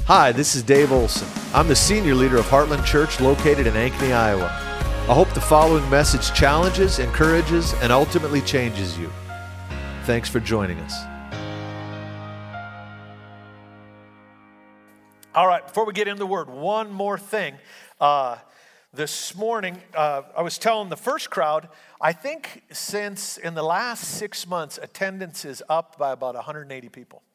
Hi, this is Dave Olson. I'm the senior leader of Heartland Church located in Ankeny, Iowa. I hope the following message challenges, encourages, and ultimately changes you. Thanks for joining us. All right, before we get into the Word, one more thing. This morning, I was telling the first crowd, I think since in the last 6 months, attendance is up by about 180 people.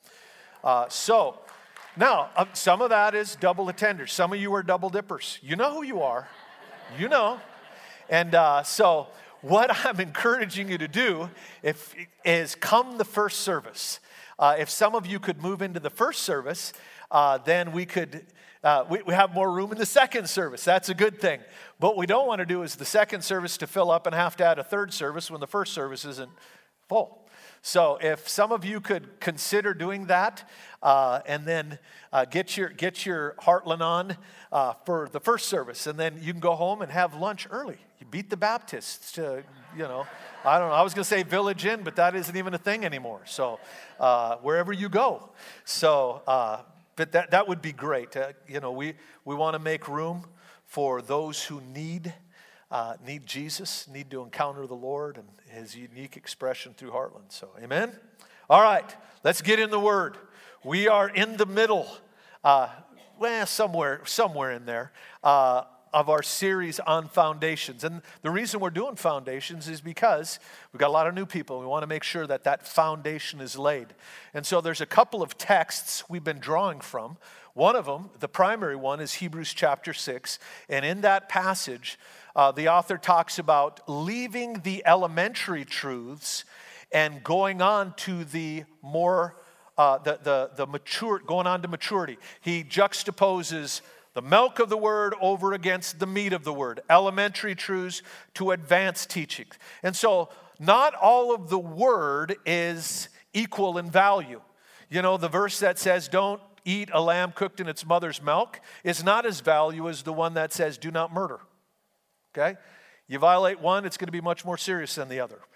Now, some of that is double attenders. Some of you are double dippers. You know who you are. You know. And so what I'm encouraging you to do is come the first service. If some of you could move into the first service, then we could, we have more room in the second service. That's a good thing. But what we don't want to do is the second service to fill up and have to add a third service when the first service isn't full. So if some of you could consider doing that, and then get your Heartland on for the first service, and then you can go home and have lunch early. You beat the Baptists to, I don't know. I was going to say Village Inn, but that isn't even a thing anymore. So wherever you go. So, but that would be great. We want to make room for those who need Jesus, need to encounter the Lord and His unique expression through Heartland. So, amen? All right, let's get in the Word. We are in the middle, somewhere in there, of our series on foundations. And the reason we're doing foundations is because we've got a lot of new people. We want to make sure that foundation is laid. And so there's a couple of texts we've been drawing from. One of them, the primary one, is Hebrews chapter 6. And in that passage, the author talks about leaving the elementary truths and going on to the more the mature, going on to maturity. He juxtaposes the milk of the word over against the meat of the word, elementary truths to advanced teaching. And so not all of the word is equal in value. The verse that says don't eat a lamb cooked in its mother's milk is not as valuable as the one that says do not murder. Okay? You violate one, it's going to be much more serious than the other.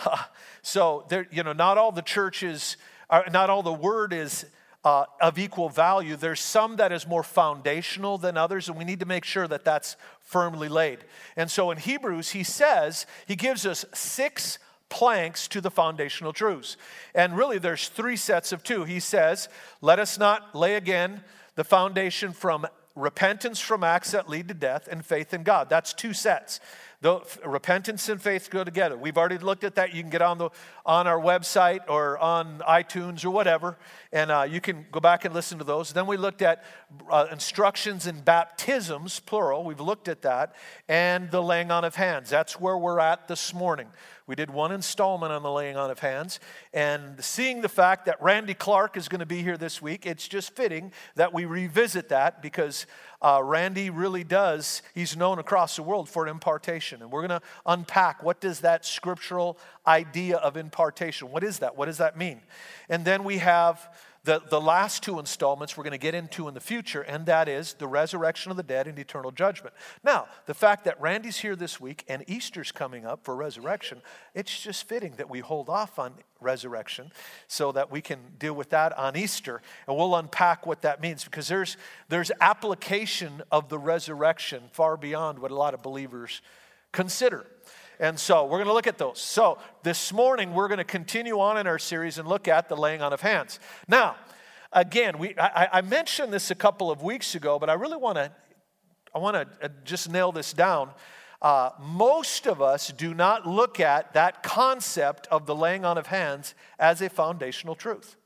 So there, not all the churches, not all the word is of equal value. There's some that is more foundational than others, and we need to make sure that that's firmly laid. And so in Hebrews, he gives us 6 planks to the foundational truths. And really there's 3 sets of 2. He says, let us not lay again the foundation from repentance from acts that lead to death and faith in God. That's 2 sets. The repentance and faith go together. We've already looked at that. You can get on our website or on iTunes or whatever, and you can go back and listen to those. Then we looked at instructions in baptisms, plural. We've looked at that. And the laying on of hands. That's where we're at this morning. We did one installment on the laying on of hands. And seeing the fact that Randy Clark is going to be here this week, it's just fitting that we revisit that because Randy really does, he's known across the world for impartation. And we're going to unpack what does that scriptural idea of impartation, what is that? What does that mean? And then we have the last 2 installments we're going to get into in the future, and that is the resurrection of the dead and eternal judgment. Now, the fact that Randy's here this week and Easter's coming up for resurrection, it's just fitting that we hold off on resurrection so that we can deal with that on Easter. And we'll unpack what that means because there's application of the resurrection far beyond what a lot of believers consider. And so we're going to look at those. So this morning we're going to continue on in our series and look at the laying on of hands. Now, again, I mentioned this a couple of weeks ago, but I really want to just nail this down. Most of us do not look at that concept of the laying on of hands as a foundational truth.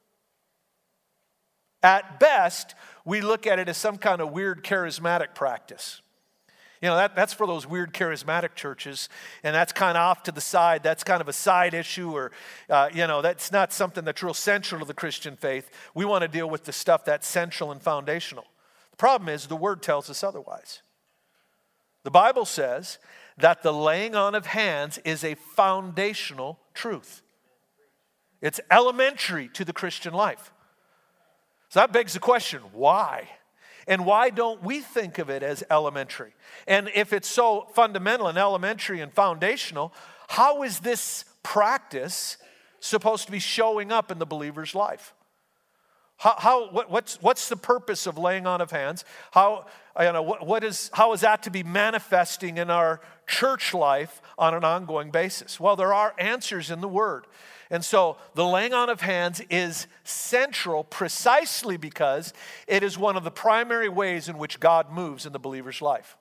At best, we look at it as some kind of weird charismatic practice. That's for those weird charismatic churches, and that's kind of off to the side. That's kind of a side issue, or, that's not something that's real central to the Christian faith. We want to deal with the stuff that's central and foundational. The problem is the Word tells us otherwise. The Bible says that the laying on of hands is a foundational truth. It's elementary to the Christian life. So that begs the question, why? And why don't we think of it as elementary? And if it's so fundamental and elementary and foundational, how is this practice supposed to be showing up in the believer's life? What's the purpose of laying on of hands? How is that to be manifesting in our church life on an ongoing basis? Well, there are answers in the Word. And so the laying on of hands is central precisely because it is one of the primary ways in which God moves in the believer's life.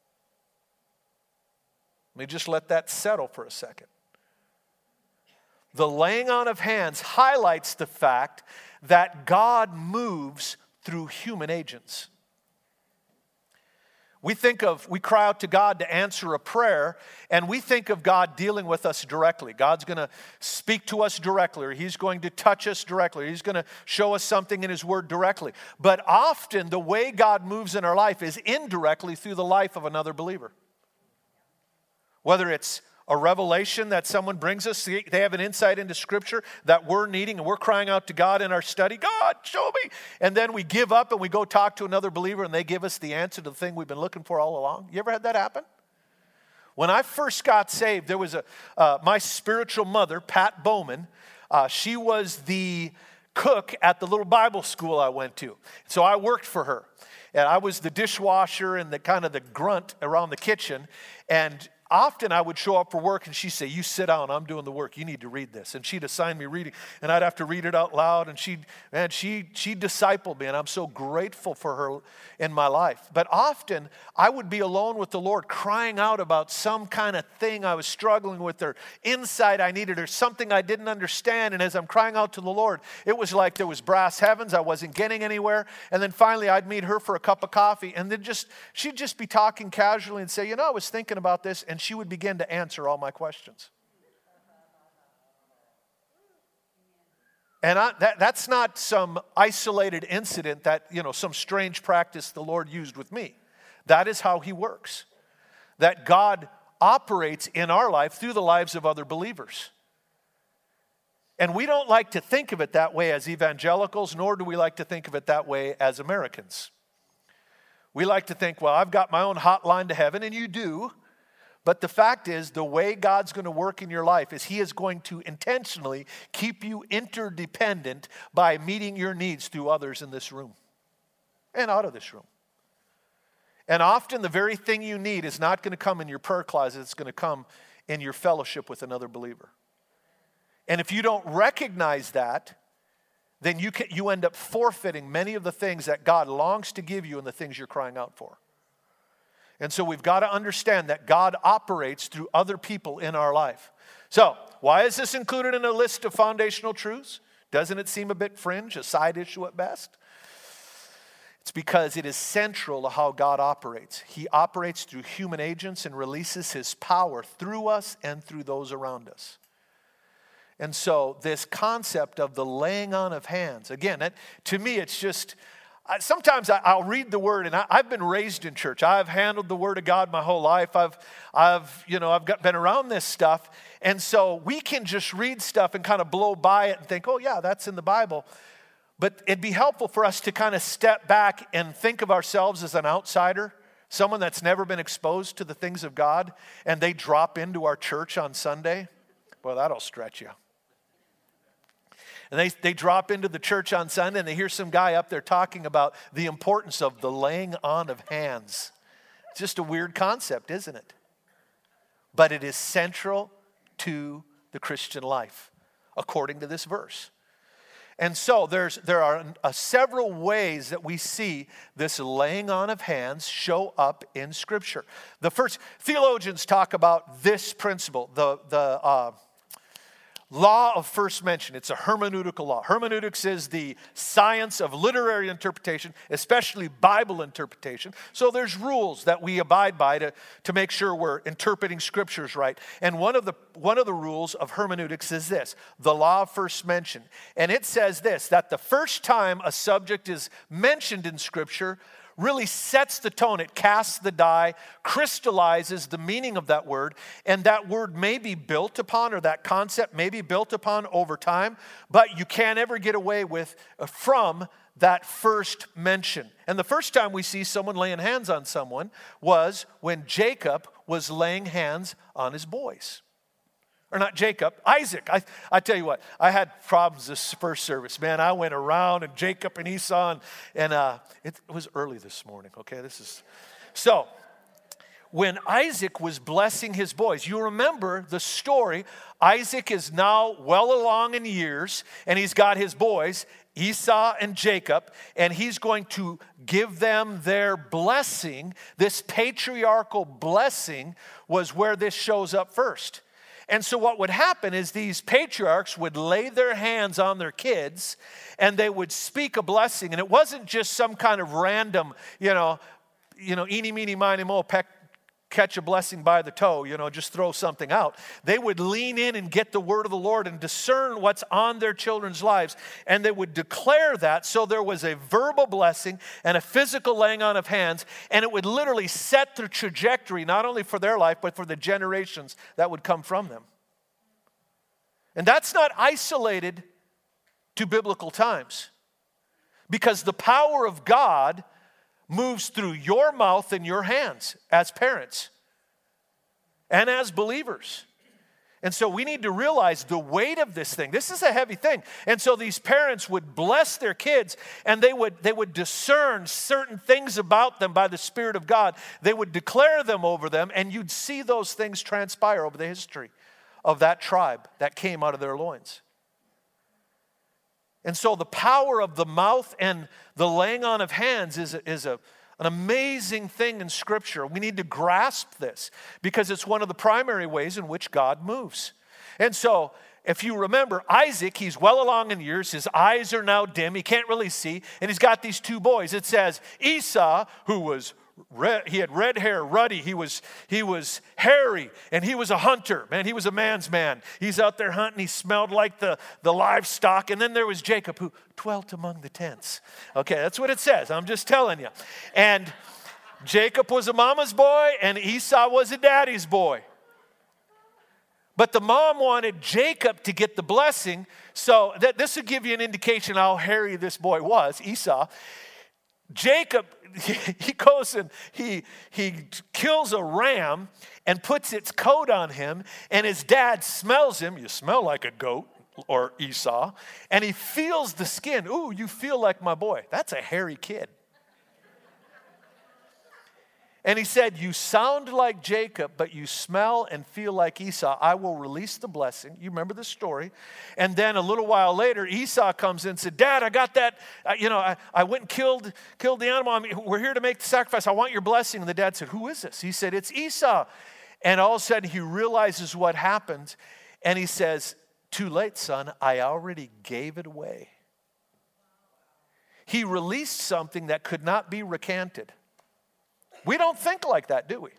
Let me just let that settle for a second. The laying on of hands highlights the fact that God moves through human agents. We cry out to God to answer a prayer, and we think of God dealing with us directly. God's going to speak to us directly, or He's going to touch us directly, or He's going to show us something in His Word directly. But often the way God moves in our life is indirectly through the life of another believer. Whether it's a revelation that someone brings us, they have an insight into Scripture that we're needing, and we're crying out to God in our study, God, show me. And then we give up and we go talk to another believer and they give us the answer to the thing we've been looking for all along. You ever had that happen? When I first got saved, there was my spiritual mother, Pat Bowman. She was the cook at the little Bible school I went to. So I worked for her. And I was the dishwasher and the kind of the grunt around the kitchen. And often I would show up for work and she'd say, you sit down, I'm doing the work, you need to read this. And she'd assign me reading and I'd have to read it out loud, and she discipled me, and I'm so grateful for her in my life. But often I would be alone with the Lord crying out about some kind of thing I was struggling with, or insight I needed, or something I didn't understand. And as I'm crying out to the Lord, it was like there was brass heavens, I wasn't getting anywhere. And then finally I'd meet her for a cup of coffee, and then she'd just be talking casually and say, I was thinking about this, and she would begin to answer all my questions. And that's not some isolated incident that, some strange practice the Lord used with me. That is how He works. That God operates in our life through the lives of other believers. And we don't like to think of it that way as evangelicals, nor do we like to think of it that way as Americans. We like to think, well, I've got my own hotline to heaven, and you do. But the fact is, the way God's going to work in your life is He is going to intentionally keep you interdependent by meeting your needs through others in this room and out of this room. And often the very thing you need is not going to come in your prayer closet, it's going to come in your fellowship with another believer. And if you don't recognize that, then you end up forfeiting many of the things that God longs to give you and the things you're crying out for. And so we've got to understand that God operates through other people in our life. So, why is this included in a list of foundational truths? Doesn't it seem a bit fringe, a side issue at best? It's because it is central to how God operates. He operates through human agents and releases His power through us and through those around us. And so this concept of the laying on of hands, again, to me it's just... Sometimes I'll read the Word, and I've been raised in church. I've handled the Word of God my whole life. I've been around this stuff, and so we can just read stuff and kind of blow by it and think, oh yeah, that's in the Bible. But it'd be helpful for us to kind of step back and think of ourselves as an outsider, someone that's never been exposed to the things of God, and they drop into our church on Sunday. Well, that'll stretch you. And they drop into the church on Sunday and they hear some guy up there talking about the importance of the laying on of hands. It's just a weird concept, isn't it? But it is central to the Christian life, according to this verse. And so there are several ways that we see this laying on of hands show up in Scripture. The first, theologians talk about this principle, the law of first mention. It's a hermeneutical law. Hermeneutics is the science of literary interpretation, especially Bible interpretation. So there's rules that we abide by to make sure we're interpreting Scriptures right. And one of the rules of hermeneutics is this, the law of first mention. And it says this, that the first time a subject is mentioned in Scripture really sets the tone. It casts the die, crystallizes the meaning of that word, and that word may be built upon, or that concept may be built upon over time, but you can't ever get away from that first mention. And the first time we see someone laying hands on someone was when Jacob was laying hands on his boys. Or not Jacob, Isaac. I tell you what, I had problems this first service. Man, I went around and Jacob and Esau, and it was early this morning, okay? So, when Isaac was blessing his boys, you remember the story. Isaac is now well along in years, and he's got his boys, Esau and Jacob, and he's going to give them their blessing. This patriarchal blessing was where this shows up first. And so what would happen is these patriarchs would lay their hands on their kids and they would speak a blessing. And it wasn't just some kind of random, eeny, meeny, miny, moe, catch a blessing by the toe, just throw something out. They would lean in and get the word of the Lord and discern what's on their children's lives. And they would declare that. So there was a verbal blessing and a physical laying on of hands. And it would literally set the trajectory, not only for their life, but for the generations that would come from them. And that's not isolated to biblical times. Because the power of God moves through your mouth and your hands as parents and as believers. And so we need to realize the weight of this thing. This is a heavy thing. And so these parents would bless their kids and they would discern certain things about them by the Spirit of God. They would declare them over them, and you'd see those things transpire over the history of that tribe that came out of their loins. And so the power of the mouth and the laying on of hands is an amazing thing in Scripture. We need to grasp this because it's one of the primary ways in which God moves. And so if you remember, Isaac, he's well along in years. His eyes are now dim. He can't really see. And he's got these two boys. It says Esau, who was he had red hair, ruddy. He was hairy, and he was a hunter. Man, he was a man's man. He's out there hunting. He smelled like the livestock. And then there was Jacob, who dwelt among the tents. Okay, that's what it says. I'm just telling you. And Jacob was a mama's boy, and Esau was a daddy's boy. But the mom wanted Jacob to get the blessing, so that this would give you an indication how hairy this boy was, Esau. Jacob, he goes and he kills a ram and puts its coat on him, and his dad smells him. You smell like a goat, or Esau. And he feels the skin. Ooh, you feel like my boy. That's a hairy kid. And he said, you sound like Jacob, but you smell and feel like Esau. I will release the blessing. You remember the story. And then a little while later, Esau comes in and said, Dad, I got that. I went and killed the animal. We're here to make the sacrifice. I want your blessing. And the dad said, who is this? He said, it's Esau. And all of a sudden, he realizes what happened. And he says, too late, son. I already gave it away. He released something that could not be recanted. We don't think like that, do we?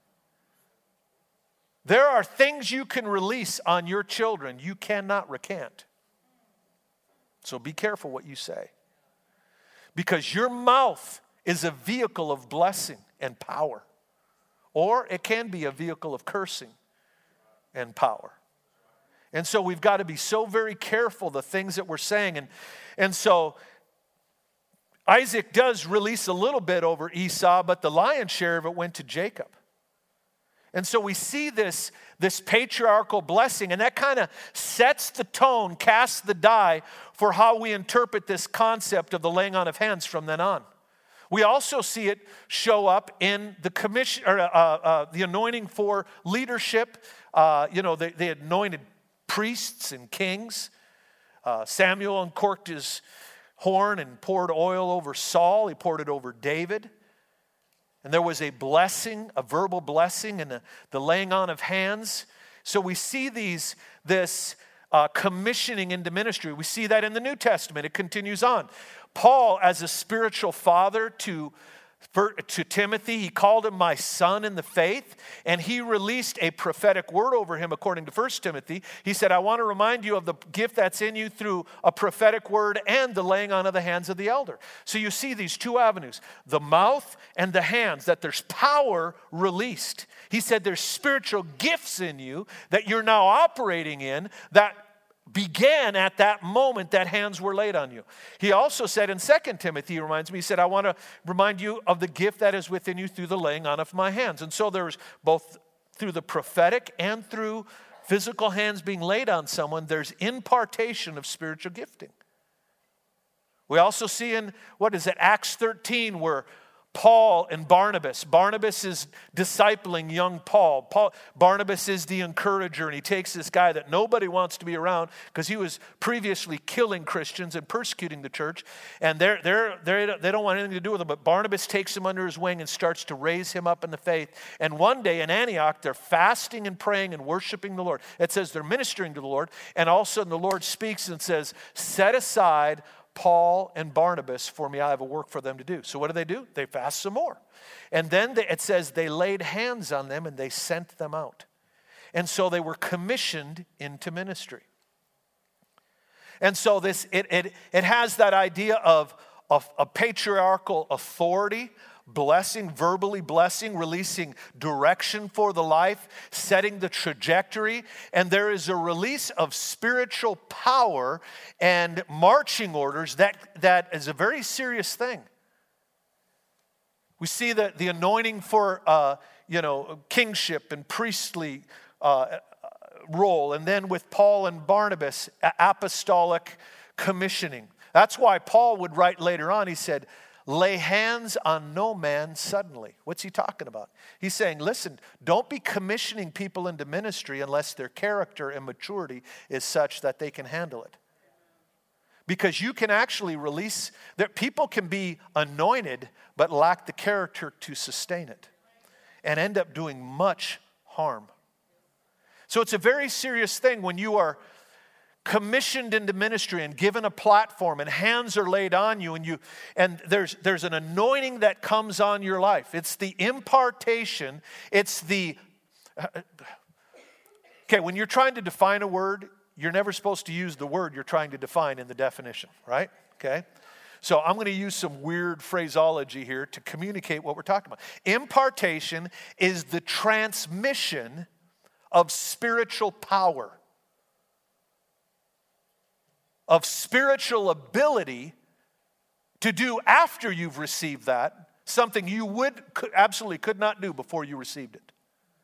There are things you can release on your children you cannot recant. So be careful what you say. Because your mouth is a vehicle of blessing and power. Or it can be a vehicle of cursing and power. And so we've got to be so very careful the things that we're saying. And so Isaac does release a little bit over Esau, but the lion's share of it went to Jacob. And so we see this patriarchal blessing, and that kind of sets the tone, casts the die for how we interpret this concept of the laying on of hands from then on. We also see it show up in the commission, or the anointing for leadership. They anointed priests and kings. Samuel uncorked his horn and poured oil over Saul. He poured it over David. And there was a blessing, a verbal blessing, and the laying on of hands. So we see this commissioning into ministry. We see that in the New Testament. It continues on. Paul, as a spiritual father to Timothy, he called him my son in the faith, and he released a prophetic word over him according to 1 Timothy. He said, I want to remind you of the gift that's in you through a prophetic word and the laying on of the hands of the elder. So you see these two avenues, the mouth and the hands, that there's power released. He said there's spiritual gifts in you that you're now operating in that began at that moment that hands were laid on you. He also said in 2 Timothy, he reminds me, he said, I want to remind you of the gift that is within you through the laying on of my hands. And so there's both through the prophetic and through physical hands being laid on someone, there's impartation of spiritual gifting. We also see in, Acts 13, where Paul and Barnabas is discipling young Paul. Barnabas is the encourager, and he takes this guy that nobody wants to be around because he was previously killing Christians and persecuting the church, and they don't want anything to do with him. But Barnabas takes him under his wing and starts to raise him up in the faith. And one day in Antioch, they're fasting and praying and worshiping the Lord. It says they're ministering to the Lord, and all of a sudden the Lord speaks and says, "Set aside Paul and Barnabas for me, I have a work for them to do." So what do? They fast some more. And then it says they laid hands on them and they sent them out. And so they were commissioned into ministry. And so it has that idea of a patriarchal authority, blessing, verbally blessing, releasing direction for the life, setting the trajectory, and there is a release of spiritual power and marching orders that is a very serious thing. We see that the anointing for kingship and priestly role, and then with Paul and Barnabas, apostolic commissioning. That's why Paul would write later on, he said, "Lay hands on no man suddenly." What's he talking about? He's saying, listen, don't be commissioning people into ministry unless their character and maturity is such that they can handle it. Because you can actually release, that people can be anointed but lack the character to sustain it and end up doing much harm. So it's a very serious thing when you are commissioned into ministry and given a platform and hands are laid on you and there's an anointing that comes on your life. It's the impartation. When you're trying to define a word, you're never supposed to use the word you're trying to define in the definition, right? Okay? So I'm going to use some weird phraseology here to communicate what we're talking about. Impartation is the transmission of spiritual power, of spiritual ability to do after you've received that, something you absolutely could not do before you received it.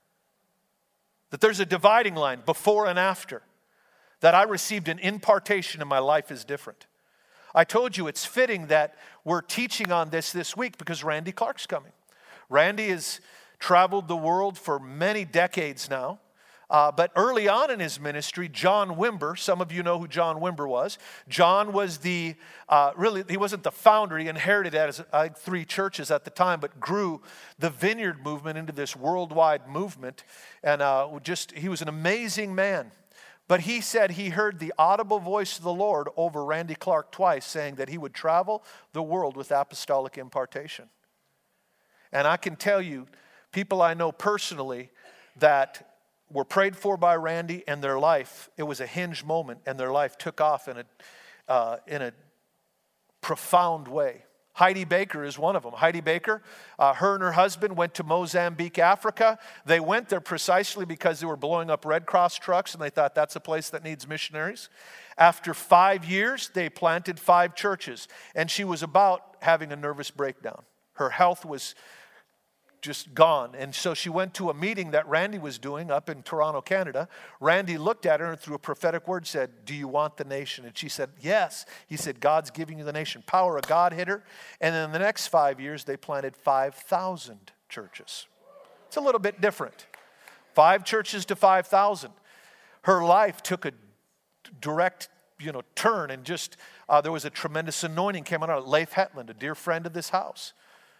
That there's a dividing line before and after. That I received an impartation and my life is different. I told you it's fitting that we're teaching on this week because Randy Clark's coming. Randy has traveled the world for many decades now. But early on in his ministry, John Wimber, some of you know who John Wimber was. John was he wasn't the founder. He inherited as 3 churches at the time, but grew the Vineyard movement into this worldwide movement. And he was an amazing man. But he said he heard the audible voice of the Lord over Randy Clark twice, saying that he would travel the world with apostolic impartation. And I can tell you, people I know personally that were prayed for by Randy, and their life, it was a hinge moment, and their life took off in a profound way. Heidi Baker is one of them. Heidi Baker, her and her husband went to Mozambique, Africa. They went there precisely because they were blowing up Red Cross trucks, and they thought that's a place that needs missionaries. After 5 years, they planted 5 churches, and she was about having a nervous breakdown. Her health was just gone. And so she went to a meeting that Randy was doing up in Toronto, Canada. Randy looked at her and through a prophetic word said, "Do you want the nation?" And she said, "Yes." He said, "God's giving you the nation." Power of God hit her. And in the next 5 years, they planted 5,000 churches. It's a little bit different. 5 churches to 5,000. Her life took a direct turn, and just there was a tremendous anointing came on her. Leif Hetland, a dear friend of this house.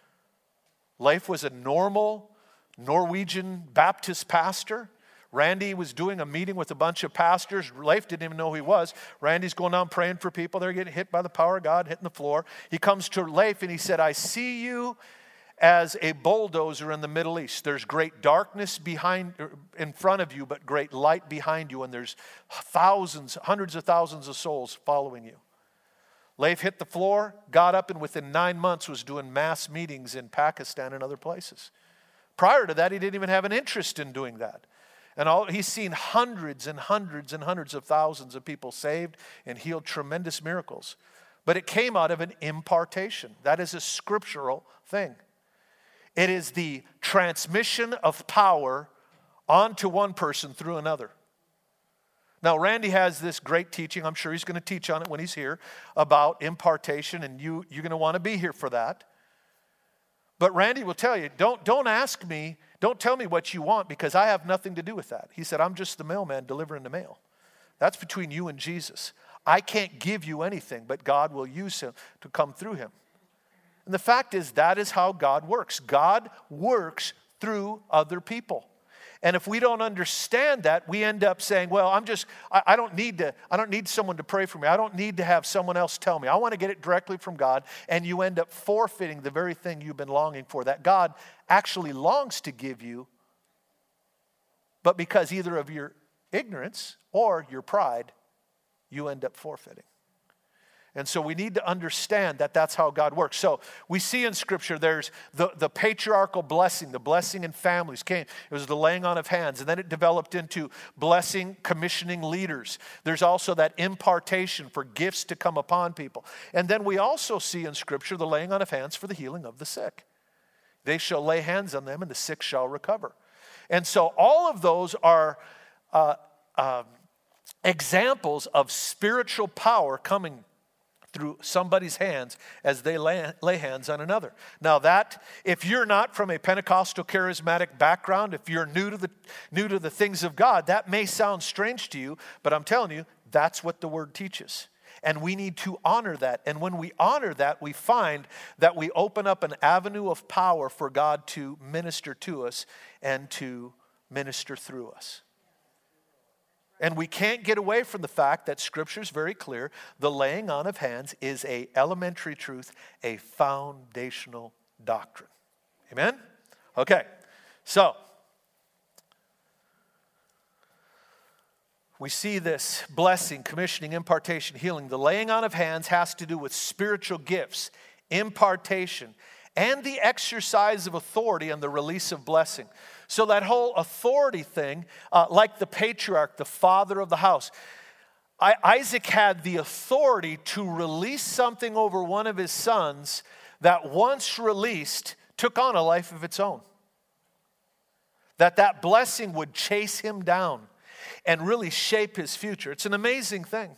Leif was a normal Norwegian Baptist pastor. Randy was doing a meeting with a bunch of pastors. Leif didn't even know who he was. Randy's going down praying for people. They're getting hit by the power of God, hitting the floor. He comes to Leif and he said, "I see you as a bulldozer in the Middle East. There's great darkness in front of you, but great light behind you, and there's hundreds of thousands of souls following you." Leif hit the floor, got up, and within 9 months was doing mass meetings in Pakistan and other places. Prior to that, he didn't even have an interest in doing that. And he's seen hundreds and hundreds and hundreds of thousands of people saved and healed, tremendous miracles. But it came out of an impartation. That is a scriptural thing. It is the transmission of power onto one person through another. Now, Randy has this great teaching. I'm sure he's going to teach on it when he's here about impartation, and you're going to want to be here for that. But Randy will tell you, don't ask me, don't tell me what you want, because I have nothing to do with that. He said, I'm just the mailman delivering the mail. That's between you and Jesus. I can't give you anything, but God will use him to come through him. And the fact is, that is how God works. God works through other people. And if we don't understand that, we end up saying, well, I don't need someone to pray for me. I don't need to have someone else tell me. I want to get it directly from God. And you end up forfeiting the very thing you've been longing for, that God actually longs to give you, but because either of your ignorance or your pride, you end up forfeiting. And so we need to understand that that's how God works. So we see in Scripture there's the patriarchal blessing, the blessing in families came. It was the laying on of hands, and then it developed into blessing, commissioning leaders. There's also that impartation for gifts to come upon people. And then we also see in Scripture the laying on of hands for the healing of the sick. They shall lay hands on them, and the sick shall recover. And so all of those are examples of spiritual power coming through somebody's hands as they lay hands on another. Now that, if you're not from a Pentecostal charismatic background, if you're new to the things of God, that may sound strange to you, but I'm telling you, that's what the Word teaches. And we need to honor that. And when we honor that, we find that we open up an avenue of power for God to minister to us and to minister through us. And we can't get away from the fact that Scripture is very clear. The laying on of hands is an elementary truth, a foundational doctrine. Amen? Okay, so we see this blessing, commissioning, impartation, healing. The laying on of hands has to do with spiritual gifts, impartation, and the exercise of authority and the release of blessing. So that whole authority thing, like the patriarch, the father of the house, Isaac had the authority to release something over one of his sons that once released took on a life of its own. That blessing would chase him down and really shape his future. It's an amazing thing.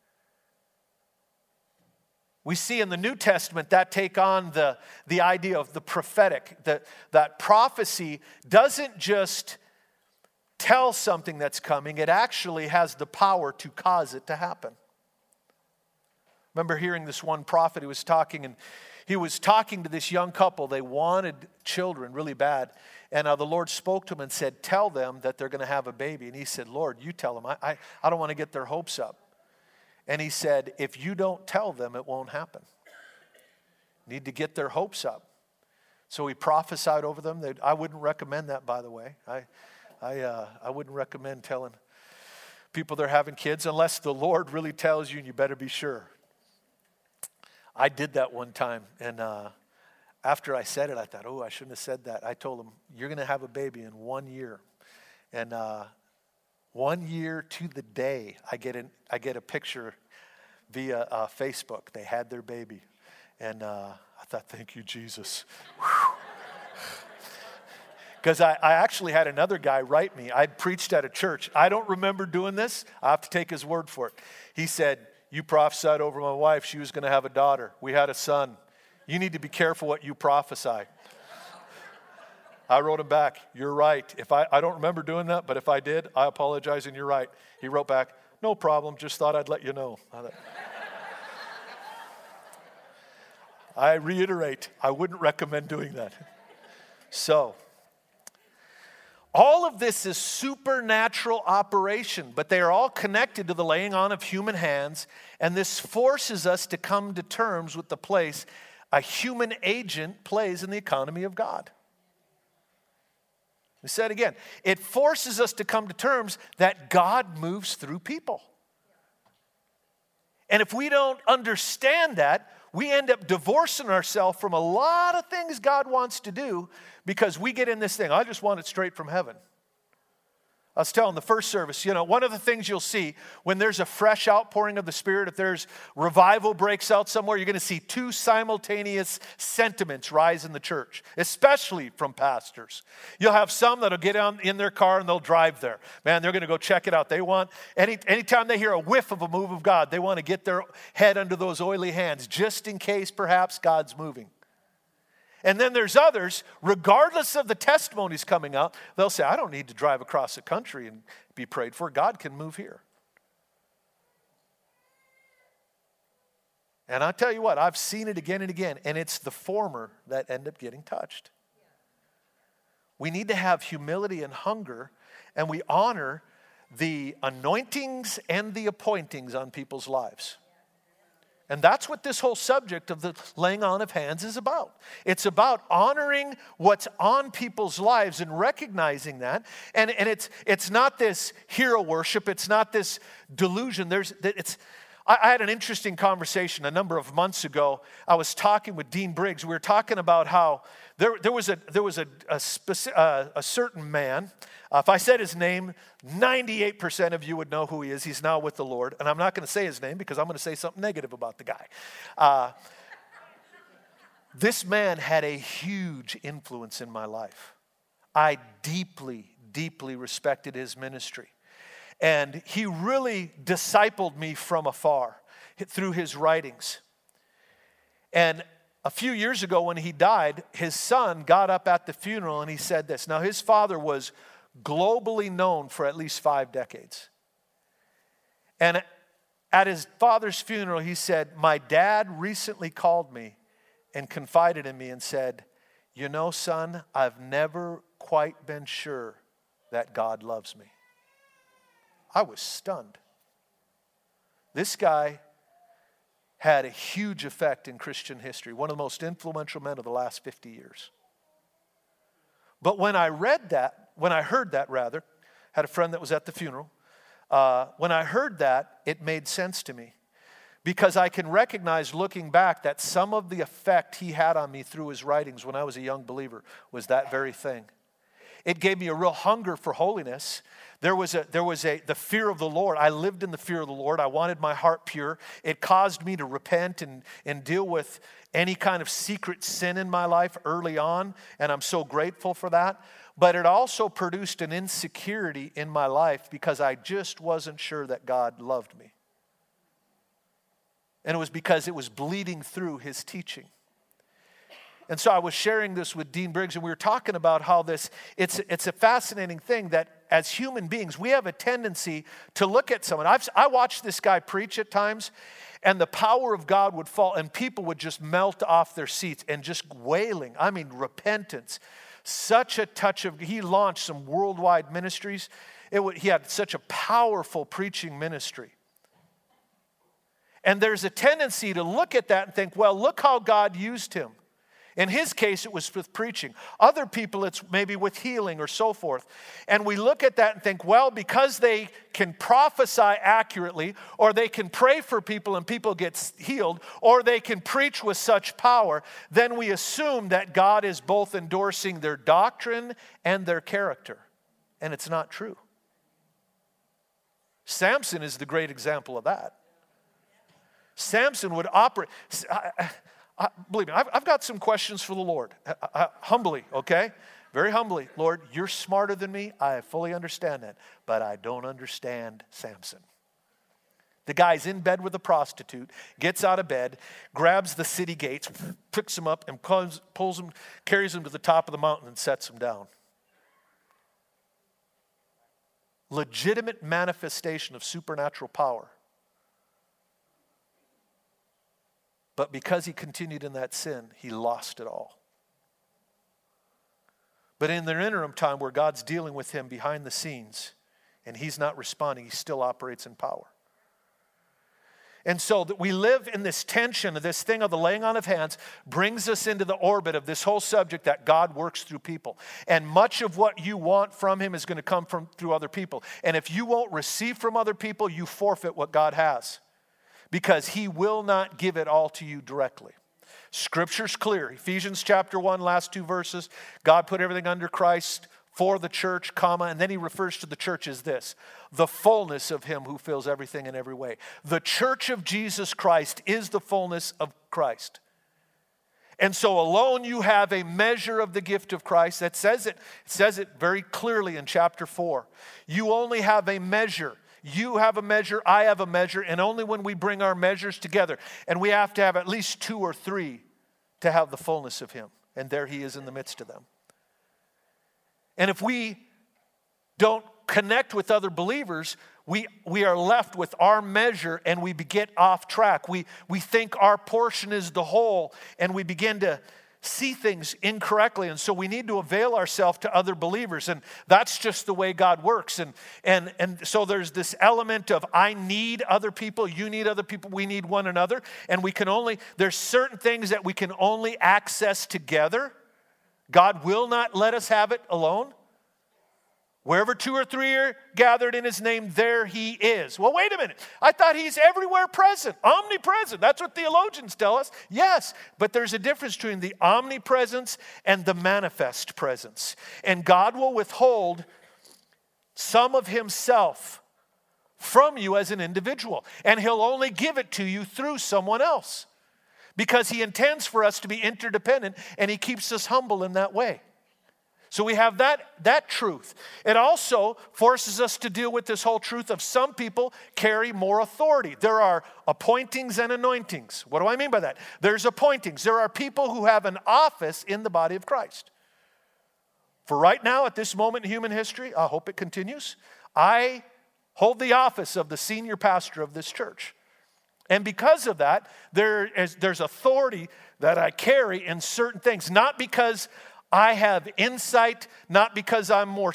We see in the New Testament that take on the idea of the prophetic, that prophecy doesn't just tell something that's coming, it actually has the power to cause it to happen. Remember hearing this one prophet who was talking, and he was talking to this young couple. They wanted children really bad. And the Lord spoke to him and said, tell them that they're going to have a baby. And he said, Lord, you tell them. I don't want to get their hopes up. And he said, if you don't tell them, it won't happen. Need to get their hopes up. So he prophesied over them. I wouldn't recommend that, by the way. I wouldn't recommend telling people they're having kids unless the Lord really tells you, and you better be sure. I did that one time, and after I said it, I thought, I shouldn't have said that. I told them, you're going to have a baby in 1 year. And 1 year to the day, I get a picture via Facebook. They had their baby. And I thought, thank you, Jesus. Because I actually had another guy write me. I'd preached at a church. I don't remember doing this. I have to take his word for it. He said, you prophesied over my wife. She was going to have a daughter. We had a son. You need to be careful what you prophesy. I wrote him back, you're right. I don't remember doing that, but if I did, I apologize and you're right. He wrote back, no problem, just thought I'd let you know. I reiterate, I wouldn't recommend doing that. So, all of this is supernatural operation, but they are all connected to the laying on of human hands, and this forces us to come to terms with the place a human agent plays in the economy of God. We said again, it forces us to come to terms that God moves through people. And if we don't understand that, we end up divorcing ourselves from a lot of things God wants to do because we get in this thing, I just want it straight from heaven. I was telling the first service, one of the things you'll see when there's a fresh outpouring of the Spirit, if there's revival breaks out somewhere, you're going to see two simultaneous sentiments rise in the church, especially from pastors. You'll have some that'll get in their car and they'll drive there. Man, they're going to go check it out. They want, anytime they hear a whiff of a move of God, they want to get their head under those oily hands, just in case perhaps God's moving. And then there's others, regardless of the testimonies coming out, they'll say, I don't need to drive across the country and be prayed for. God can move here. And I tell you what, I've seen it again and again, and it's the former that end up getting touched. We need to have humility and hunger, and we honor the anointings and the appointings on people's lives. And that's what this whole subject of the laying on of hands is about. It's about honoring what's on people's lives and recognizing that. And it's not this hero worship. It's not this delusion. I had an interesting conversation a number of months ago. I was talking with Dean Briggs. We were talking about how there was a certain man. If I said his name, 98% of you would know who he is. He's now with the Lord. And I'm not going to say his name because I'm going to say something negative about the guy. This man had a huge influence in my life. I deeply, deeply respected his ministry. And he really discipled me from afar through his writings. And a few years ago when he died, his son got up at the funeral and he said this. Now, his father was globally known for at least 5 decades. And at his father's funeral, he said, my dad recently called me and confided in me and said, son, I've never quite been sure that God loves me. I was stunned. This guy had a huge effect in Christian history, one of the most influential men of the last 50 years. But when I heard that, had a friend that was at the funeral, when I heard that, it made sense to me. Because I can recognize looking back that some of the effect he had on me through his writings when I was a young believer was that very thing. It gave me a real hunger for holiness. There was the fear of the Lord. I lived in the fear of the Lord. I wanted my heart pure. It caused me to repent and deal with any kind of secret sin in my life early on, and I'm so grateful for that. But it also produced an insecurity in my life because I just wasn't sure that God loved me. And it was because it was bleeding through his teaching. And so I was sharing this with Dean Briggs, and we were talking about how it's a fascinating thing that as human beings, we have a tendency to look at someone. I watched this guy preach at times, and the power of God would fall, and people would just melt off their seats and just wailing. I mean, repentance. Such a touch of, he launched some worldwide ministries. He had such a powerful preaching ministry. And there's a tendency to look at that and think, well, look how God used him. In his case, it was with preaching. Other people, it's maybe with healing or so forth. And we look at that and think, well, because they can prophesy accurately, or they can pray for people and people get healed, or they can preach with such power, then we assume that God is both endorsing their doctrine and their character. And it's not true. Samson is the great example of that. Samson would operate. Believe me, I've got some questions for the Lord. Humbly, okay? Very humbly. Lord, you're smarter than me. I fully understand that. But I don't understand Samson. The guy's in bed with a prostitute, gets out of bed, grabs the city gates, picks him up, and pulls him, carries him to the top of the mountain and sets him down. Legitimate manifestation of supernatural power. But because he continued in that sin, he lost it all. But in the interim time where God's dealing with him behind the scenes and he's not responding, he still operates in power. And so that we live in this tension of this thing of the laying on of hands brings us into the orbit of this whole subject that God works through people. And much of what you want from him is going to come through other people. And if you won't receive from other people, you forfeit what God has. Because he will not give it all to you directly. Scripture's clear. Ephesians chapter 1, last 2 verses. God put everything under Christ for the church, comma, and then he refers to the church as this: the fullness of him who fills everything in every way. The church of Jesus Christ is the fullness of Christ. And so alone you have a measure of the gift of Christ. That says it says it very clearly in chapter 4. You only have a measure. You have a measure, I have a measure, and only when we bring our measures together, and we have to have at least 2 or 3 to have the fullness of him. And there he is in the midst of them. And if we don't connect with other believers, we are left with our measure and we get off track. We think our portion is the whole and we begin to see things incorrectly. And so we need to avail ourselves to other believers. And that's just the way God works. And so there's this element of I need other people, you need other people, we need one another. And there's certain things that we can only access together. God will not let us have it alone. Wherever 2 or 3 are gathered in his name, there he is. Well, wait a minute. I thought he's everywhere present, omnipresent. That's what theologians tell us. Yes, but there's a difference between the omnipresence and the manifest presence. And God will withhold some of himself from you as an individual. And he'll only give it to you through someone else. Because he intends for us to be interdependent, and he keeps us humble in that way. So we have that truth. It also forces us to deal with this whole truth of some people carry more authority. There are appointings and anointings. What do I mean by that? There's appointings. There are people who have an office in the body of Christ. For right now, at this moment in human history, I hope it continues, I hold the office of the senior pastor of this church. And because of that, there's authority that I carry in certain things. Not because I have insight, not because I'm more...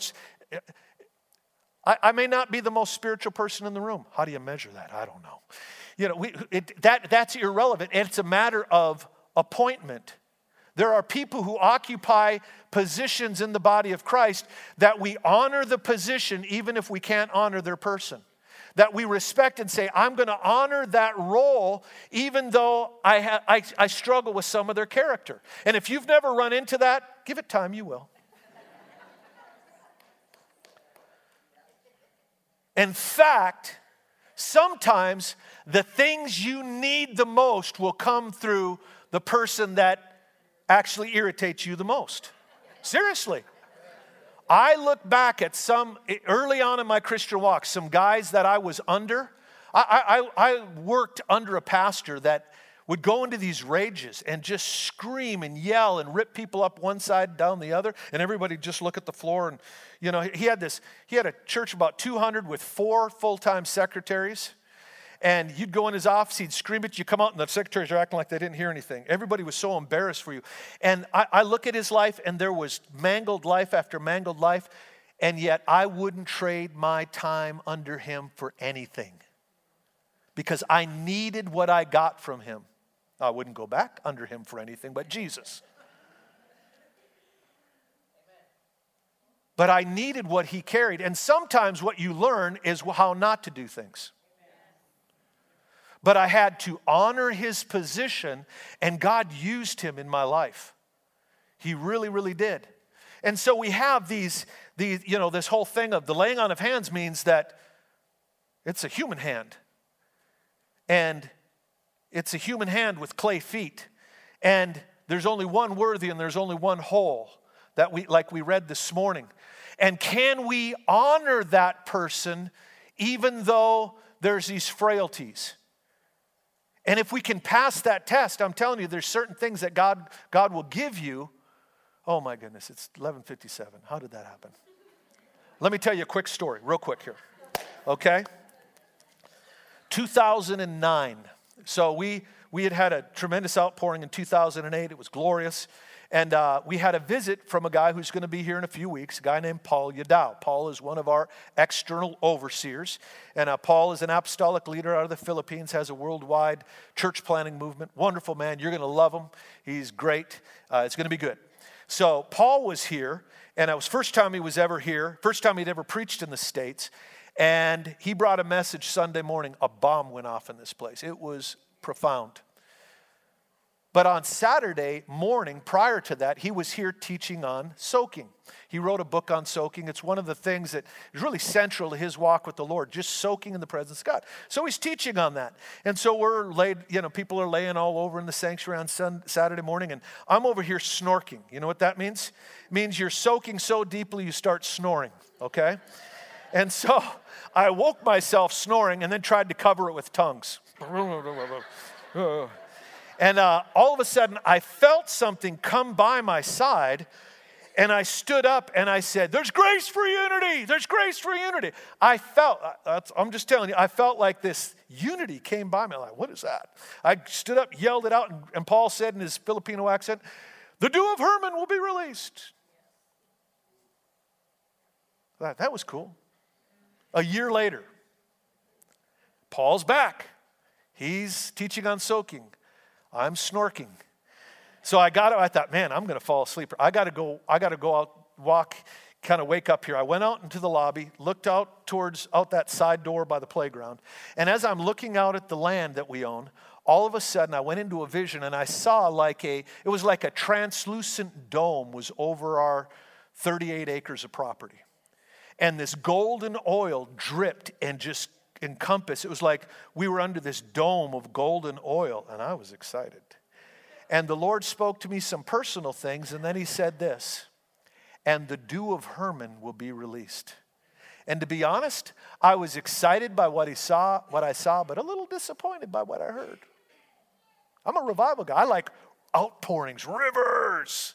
I may not be the most spiritual person in the room. How do you measure that? I don't know. You know, that's irrelevant. And it's a matter of appointment. There are people who occupy positions in the body of Christ that we honor the position even if we can't honor their person. That we respect and say, I'm going to honor that role even though I struggle with some of their character. And if you've never run into that, give it time, you will. In fact, sometimes the things you need the most will come through the person that actually irritates you the most. Seriously. I look back at early on in my Christian walk, some guys that I was under. I worked under a pastor that would go into these rages and just scream and yell and rip people up one side, down the other, and everybody just look at the floor. And, you know, he had a church of about 200 with 4 full-time secretaries. And you'd go in his office, he'd scream at you, come out, and the secretaries are acting like they didn't hear anything. Everybody was so embarrassed for you. And I look at his life, and there was mangled life after mangled life, and yet I wouldn't trade my time under him for anything. Because I needed what I got from him. I wouldn't go back under him for anything but Jesus. But I needed what he carried. And sometimes what you learn is how not to do things. But I had to honor his position, and God used him in my life. He really, really did. And so we have this whole thing of the laying on of hands means that it's a human hand. And it's a human hand with clay feet. And there's only one worthy and there's only one whole, like we read this morning. And can we honor that person even though there's these frailties? And if we can pass that test, I'm telling you, there's certain things that God will give you. Oh my goodness, it's 11:57. How did that happen? Let me tell you a quick story, real quick here. Okay? 2009. So we had a tremendous outpouring in 2008. It was glorious. And we had a visit from a guy who's going to be here in a few weeks, a guy named Paul Yadao. Paul is one of our external overseers. And Paul is an apostolic leader out of the Philippines, has a worldwide church planting movement. Wonderful man. You're going to love him. He's great. It's going to be good. So Paul was here, and it was first time he was ever here, first time he'd ever preached in the States. And he brought a message Sunday morning. A bomb went off in this place. It was profound. But on Saturday morning, prior to that, he was here teaching on soaking. He wrote a book on soaking. It's one of the things that is really central to his walk with the Lord, just soaking in the presence of God. So he's teaching on that. And so people are laying all over in the sanctuary on Saturday morning, and I'm over here snorking. You know what that means? It means you're soaking so deeply you start snoring, okay? And so I woke myself snoring and then tried to cover it with tongues. And all of a sudden, I felt something come by my side, and I stood up and I said, "There's grace for unity. There's grace for unity." I'm just telling you, I felt like this unity came by me. I'm like, what is that? I stood up, yelled it out, and Paul said in his Filipino accent, "The dew of Hermon will be released." That was cool. A year later, Paul's back. He's teaching on soaking. I'm snorking. So I thought, man, I'm going to fall asleep. I got to go out, walk, kind of wake up here. I went out into the lobby, looked out that side door by the playground. And as I'm looking out at the land that we own, all of a sudden I went into a vision and I saw it was like a translucent dome was over our 38 acres of property. And this golden oil dripped and just encompassed. It was like we were under this dome of golden oil, and I was excited. And the Lord spoke to me some personal things, and then he said this, "And the dew of Hermon will be released." And to be honest, I was excited by what I saw, but a little disappointed by what I heard. I'm a revival guy. I like outpourings, rivers,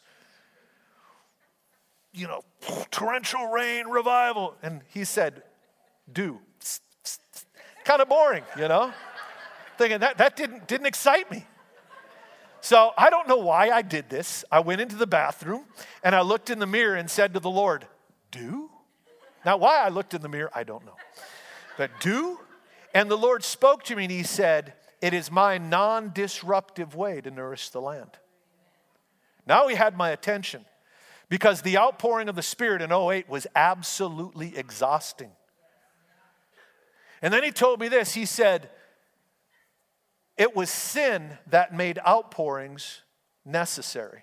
torrential rain, revival. And he said, "Dew." Kind of boring, Thinking that didn't excite me. So I don't know why I did this. I went into the bathroom and I looked in the mirror and said to the Lord, "Dew?" Now why I looked in the mirror, I don't know. But dew? And the Lord spoke to me and he said, "It is my non-disruptive way to nourish the land." Now he had my attention because the outpouring of the Spirit in 2008 was absolutely exhausting. And then he told me this. He said, it was sin that made outpourings necessary.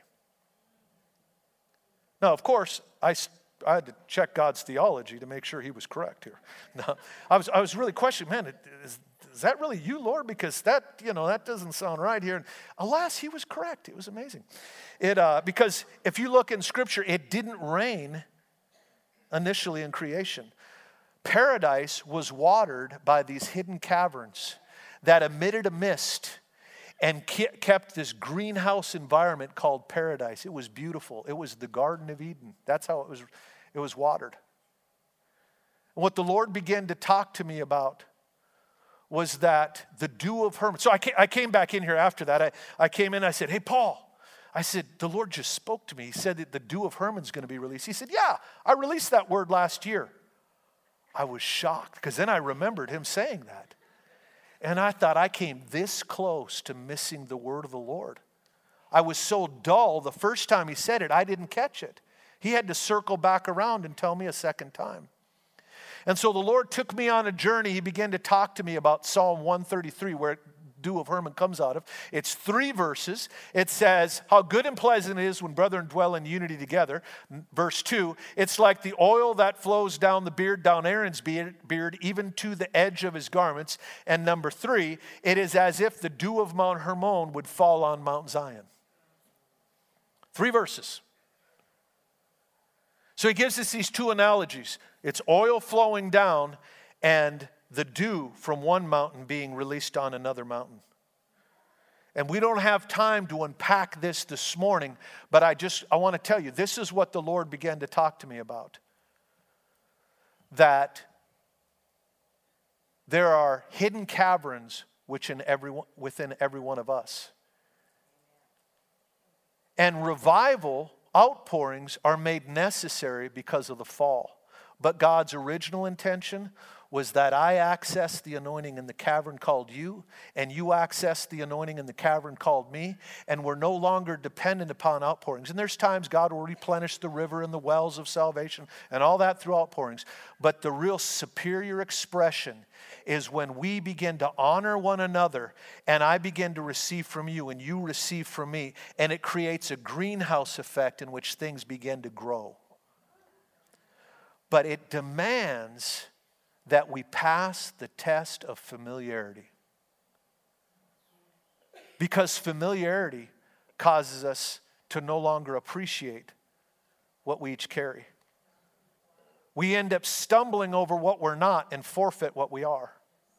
Now, of course, I had to check God's theology to make sure he was correct here. No, I was really questioning, man, is that really you, Lord? Because that doesn't sound right here. And alas, he was correct. It was amazing. Because if you look in Scripture, it didn't rain initially in creation. Paradise was watered by these hidden caverns that emitted a mist and kept this greenhouse environment called paradise. It was beautiful. It was the Garden of Eden. That's how it was watered. And what the Lord began to talk to me about was that the dew of Hermon. So I came back in here after that. I came in, I said, "Hey, Paul," I said, "the Lord just spoke to me. He said that the dew of Hermon's going to be released." He said, "Yeah, I released that word last year." I was shocked because then I remembered him saying that. And I thought I came this close to missing the word of the Lord. I was so dull the first time he said it, I didn't catch it. He had to circle back around and tell me a second time. And so the Lord took me on a journey. He began to talk to me about Psalm 133, where dew of Hermon comes out of. It's 3 verses. It says, "How good and pleasant it is when brethren dwell in unity together." Verse 2, "It's like the oil that flows down the beard, down Aaron's beard, even to the edge of his garments." And number 3, "It is as if the dew of Mount Hermon would fall on Mount Zion." 3 verses. So he gives us these 2 analogies. It's oil flowing down and the dew from one mountain being released on another mountain. And we don't have time to unpack this morning, but I want to tell you, this is what the Lord began to talk to me about. That there are hidden caverns within every one of us. And revival outpourings are made necessary because of the fall. But God's original intention was that I access the anointing in the cavern called you, and you access the anointing in the cavern called me, and we're no longer dependent upon outpourings. And there's times God will replenish the river and the wells of salvation and all that through outpourings. But the real superior expression is when we begin to honor one another, and I begin to receive from you and you receive from me, and it creates a greenhouse effect in which things begin to grow. But it demands that we pass the test of familiarity. Because familiarity causes us to no longer appreciate what we each carry. We end up stumbling over what we're not and forfeit what we are.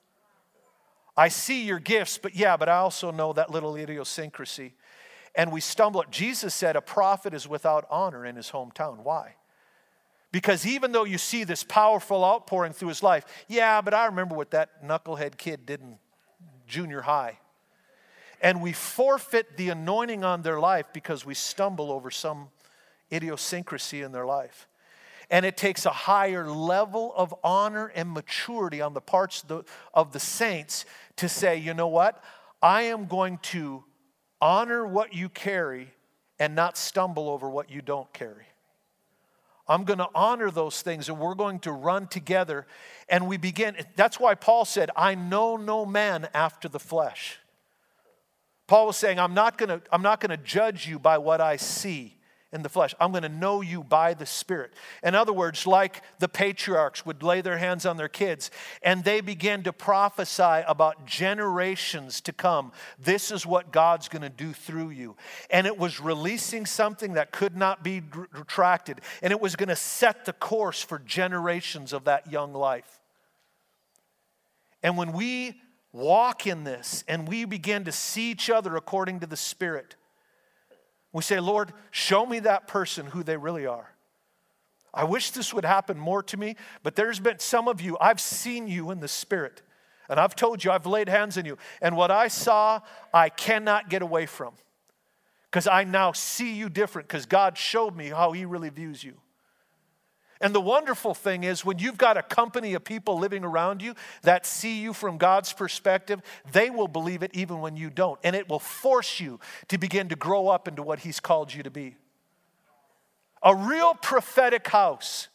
I see your gifts, but I also know that little idiosyncrasy. And we stumble. Jesus said a prophet is without honor in his hometown. Why? Because even though you see this powerful outpouring through his life, but I remember what that knucklehead kid did in junior high. And we forfeit the anointing on their life because we stumble over some idiosyncrasy in their life. And it takes a higher level of honor and maturity on the parts of the saints to say, you know what? I am going to honor what you carry and not stumble over what you don't carry. I'm going to honor those things, and we're going to run together. And we begin. That's why Paul said, I know no man after the flesh. Paul was saying, I'm not going to judge you by what I see in the flesh. I'm going to know you by the Spirit. In other words, like the patriarchs would lay their hands on their kids and they began to prophesy about generations to come. This is what God's going to do through you. And it was releasing something that could not be retracted. And it was going to set the course for generations of that young life. And when we walk in this and we begin to see each other according to the Spirit, we say, Lord, show me that person who they really are. I wish this would happen more to me, but there's been some of you, I've seen you in the Spirit. And I've told you, I've laid hands on you. And what I saw, I cannot get away from. Because I now see you different, because God showed me how He really views you. And the wonderful thing is when you've got a company of people living around you that see you from God's perspective, they will believe it even when you don't. And it will force you to begin to grow up into what He's called you to be. A real prophetic house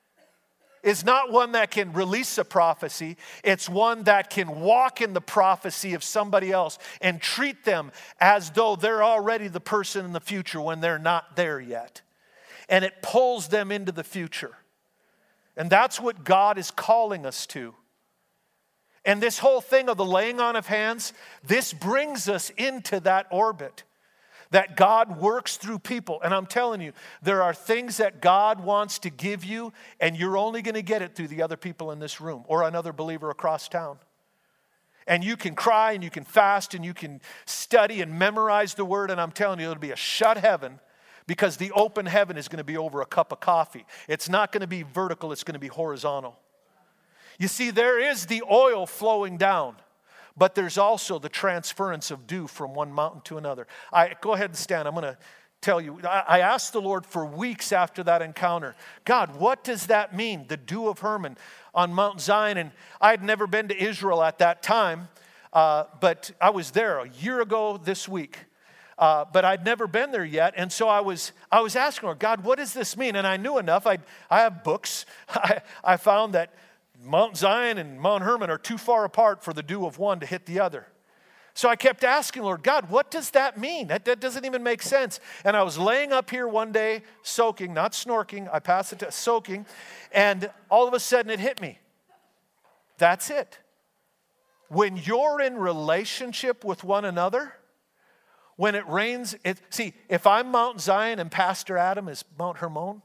is not one that can release a prophecy. It's one that can walk in the prophecy of somebody else and treat them as though they're already the person in the future when they're not there yet. And it pulls them into the future. And that's what God is calling us to. And this whole thing of the laying on of hands, this brings us into that orbit. That God works through people. And I'm telling you, there are things that God wants to give you, and you're only going to get it through the other people in this room or another believer across town. And you can cry and you can fast and you can study and memorize the word, and I'm telling you, it'll be a shut heaven. Because the open heaven is going to be over a cup of coffee. It's not going to be vertical, it's going to be horizontal. You see, there is the oil flowing down, but there's also the transference of dew from one mountain to another. Go ahead and stand. I'm going to tell you. I asked the Lord for weeks after that encounter, God, what does that mean? The dew of Hermon on Mount Zion. And I had never been to Israel at that time, but I was there a year ago this week. But I'd never been there yet, and so I was asking her, God, what does this mean? And I knew enough. I have books. I found that Mount Zion and Mount Hermon are too far apart for the dew of one to hit the other. So I kept asking, Lord, God, what does that mean? That doesn't even make sense. And I was laying up here one day, soaking, not snorking. I passed it to soaking, and all of a sudden it hit me. That's it. When you're in relationship with one another, when it rains, see, if I'm Mount Zion and Pastor Adam is Mount Hermon,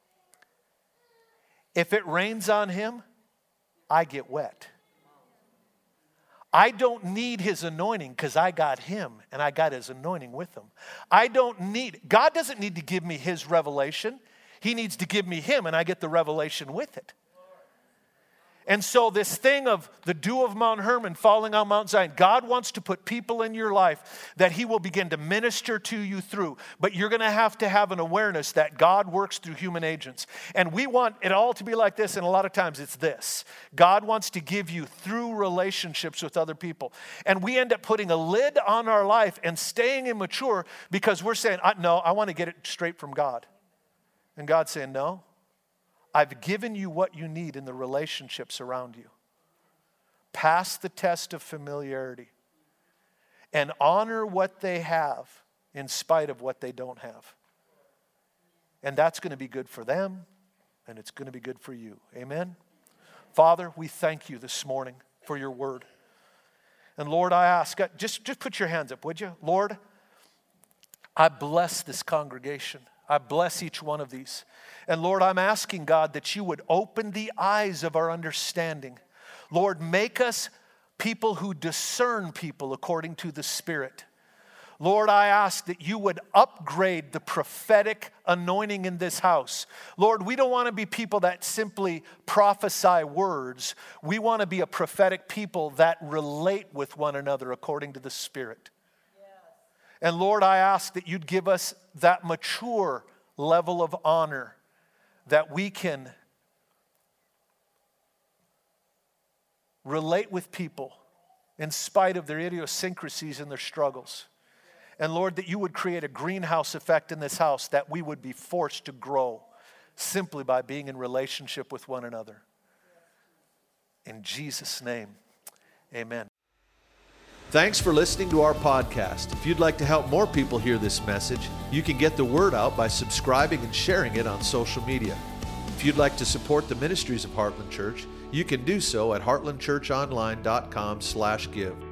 if it rains on him, I get wet. I don't need his anointing because I got him and I got his anointing with him. God doesn't need to give me his revelation. He needs to give me him and I get the revelation with it. And so this thing of the dew of Mount Hermon falling on Mount Zion, God wants to put people in your life that he will begin to minister to you through. But you're going to have an awareness that God works through human agents. And we want it all to be like this, and a lot of times it's this. God wants to give you through relationships with other people. And we end up putting a lid on our life and staying immature because we're saying, no, I want to get it straight from God. And God's saying, no. I've given you what you need in the relationships around you. Pass the test of familiarity and honor what they have in spite of what they don't have. And that's going to be good for them, and it's going to be good for you. Amen? Father, we thank you this morning for your word. And Lord, I ask, just put your hands up, would you? Lord, I bless this congregation. I bless each one of these. And Lord, I'm asking, God, that you would open the eyes of our understanding. Lord, make us people who discern people according to the Spirit. Lord, I ask that you would upgrade the prophetic anointing in this house. Lord, we don't want to be people that simply prophesy words. We want to be a prophetic people that relate with one another according to the Spirit. And Lord, I ask that you'd give us that mature level of honor that we can relate with people in spite of their idiosyncrasies and their struggles. And Lord, that you would create a greenhouse effect in this house that we would be forced to grow simply by being in relationship with one another. In Jesus' name, amen. Thanks for listening to our podcast. If you'd like to help more people hear this message, you can get the word out by subscribing and sharing it on social media. If you'd like to support the ministries of Heartland Church, you can do so at heartlandchurchonline.com/give.